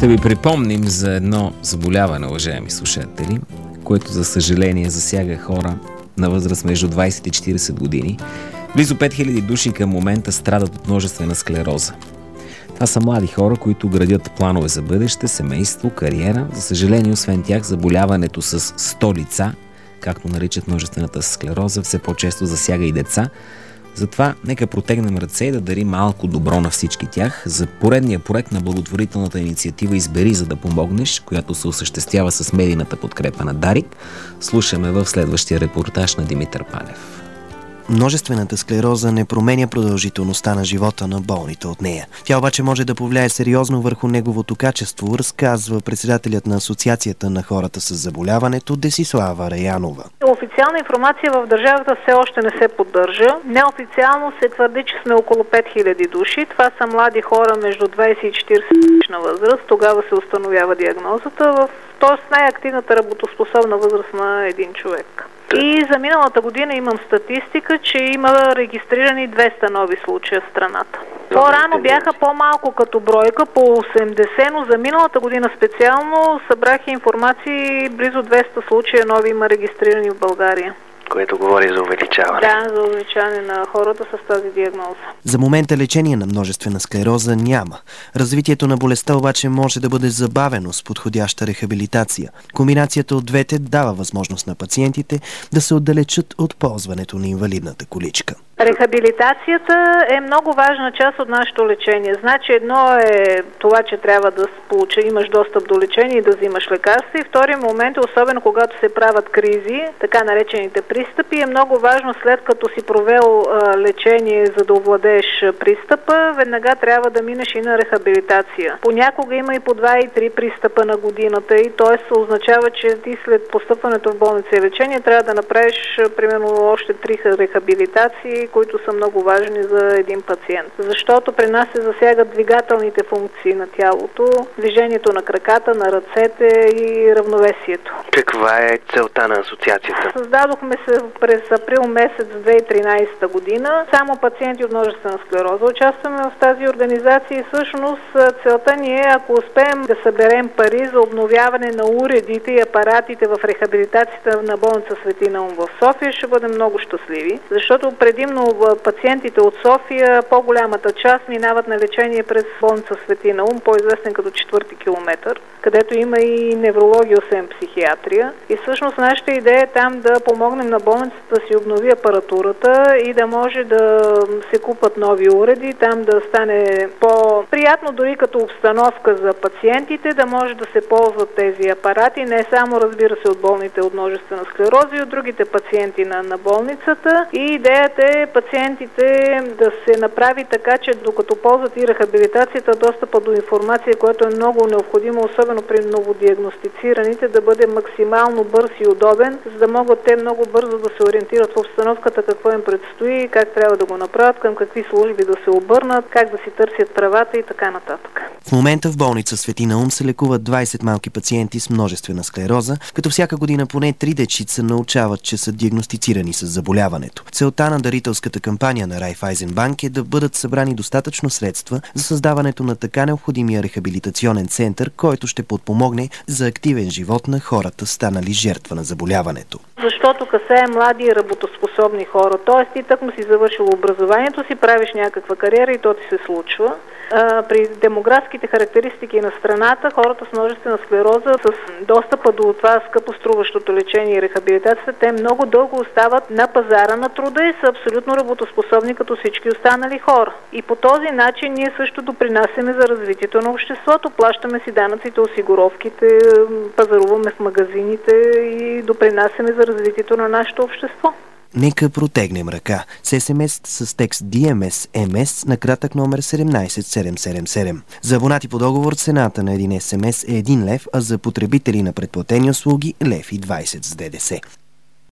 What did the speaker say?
Ще ви припомним за едно заболяване, уважаеми слушатели, което за съжаление засяга хора на възраст между 20 и 40 години. Близо 5000 души към момента страдат от множествена склероза. Това са млади хора, които градят планове за бъдеще, семейство, кариера. За съжаление, освен тях, заболяването с 100 лица, както наричат множествената склероза, все по-често засяга и деца. Затова нека протегнем ръце и да дарим малко добро на всички тях. За поредния проект на благотворителната инициатива "Избери, за да помогнеш", която се осъществява с медийната подкрепа на Дарик, слушаме в следващия репортаж на Димитър Панев. Множествената склероза не променя продължителността на живота на болните от нея. Тя обаче може да повлияе сериозно върху неговото качество, разказва председателят на Асоциацията на хората с заболяването Десислава Раянова. Официална информация в държавата все още не се поддържа. Неофициално се твърди, че сме около 5000 души. Това са млади хора между 20 и 40 годишна възраст. Тогава се установява диагнозата, т.е. най-активната работоспособна възраст на един човек. И за миналата година имам статистика, че има регистрирани 200 нови случая в страната. По-рано бяха по-малко като бройка, по 80, но за миналата година специално събрах информации, близо 200 случая нови има регистрирани в България. Което говори за увеличаване. Да, за увеличаване на хората с тази диагноза. За момента лечение на множествена склероза няма. Развитието на болестта обаче може да бъде забавено с подходяща рехабилитация. Комбинацията от двете дава възможност на пациентите да се отдалечат от ползването на инвалидната количка. Рехабилитацията е много важна част от нашето лечение. Значи едно е това, че трябва да имаш достъп до лечение и да взимаш лекарства. И втория момент е, особено когато се правят кризи, така наречените пристъпи, е много важно след като си провел лечение, за да овладееш пристъпа, веднага трябва да минеш и на рехабилитация. Понякога има и по 2 и 3 пристъпа на годината и т.е. означава, че ти след постъпването в болница и лечение трябва да направиш примерно още 3 рехабилитации, които са много важни за един пациент. Защото при нас се засягат двигателните функции на тялото, движението на краката, на ръцете и равновесието. Каква е целта на асоциацията? Създадохме се през април месец 2013 година. Само пациенти от множествена склероза участваме в тази организация и всъщност целта ни е, ако успеем да съберем пари за обновяване на уредите и апаратите в рехабилитацията на болница Свети Наум в София, ще бъдем много щастливи. Защото предимно пациентите от София, по-голямата част минават на лечение през болница Свети Наум, по-известен като 4-ти километър, където има и неврология, освен психиатрия. И всъщност нашата идея е там да помогнем на болницата да си обнови апаратурата и да може да се купат нови уреди, там да стане по-приятно дори като обстановка за пациентите, да може да се ползват тези апарати, не само, разбира се, от болните от множествена склероза и от другите пациенти на болницата. И идеята е пациентите да се направи така, че докато ползват и рехабилитацията, достъпа до информация, което е много необходимо, особено при новодиагностицираните, да бъде максимално бърз и удобен, за да могат те много бързо да се ориентират в обстановката, какво им предстои, как трябва да го направят, към какви служби да се обърнат, как да си търсят правата и така нататък. В момента в болница Свети Наум се лекуват 20 малки пациенти с множествена склероза, като всяка година поне 3 дечица научават, че са диагностицирани с заболяването. Целта на дарителската кампания на Райфайзенбанк е да бъдат събрани достатъчно средства за създаването на така необходимия рехабилитационен център, който ще подпомогне за активен живот на хората, станали жертва на заболяването. Защото касае млади и работоспособни хора. Тоест ти тъкмо си завършил образованието си, правиш някаква кариера и то ти се случва. При демографските характеристики на страната, хората с множествена склероза, с достъпа до това скъпо струващото лечение и рехабилитацията, те много дълго остават на пазара на труда и са абсолютно работоспособни като всички останали хора. И по този начин ние също допринасяме за развитието на обществото, плащаме си данъците, осигуровките, пазаруваме в магазините и допринасяме за развитието на нашето общество. Нека протегнем ръка с СМС с текст DMS MS на кратък номер 17777. За абонати по договор цената на един СМС е 1 лев, а за потребители на предплатени услуги 1,20 лв. с ДДС.